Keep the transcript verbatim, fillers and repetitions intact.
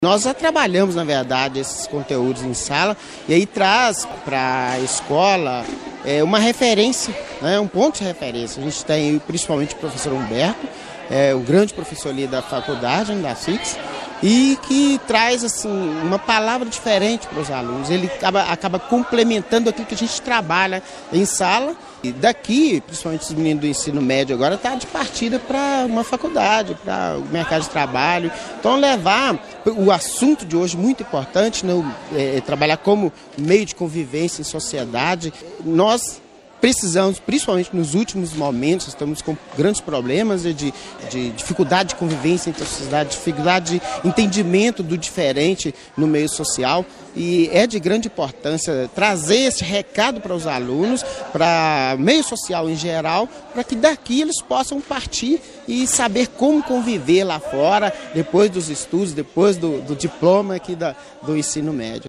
Nós já trabalhamos, na verdade, esses conteúdos em sala e aí traz para a escola é, uma referência, né, um ponto de referência. A gente tem principalmente o professor Humberto, é, o grande professor ali da faculdade, da F I X, e que traz assim, uma palavra diferente para os alunos. Ele acaba, acaba complementando aquilo que a gente trabalha em sala. E daqui, principalmente os meninos do ensino médio agora, está de partida para uma faculdade, para o mercado de trabalho. Então levar o assunto de hoje muito importante, né, é, trabalhar como meio de convivência em sociedade. Nós precisamos, principalmente nos últimos momentos, estamos com grandes problemas de, de, de dificuldade de convivência entre a sociedade, dificuldade de entendimento do diferente no meio social, e é de grande importância trazer esse recado para os alunos, para o meio social em geral, para que daqui eles possam partir e saber como conviver lá fora, depois dos estudos, depois do, do diploma aqui da, do ensino médio.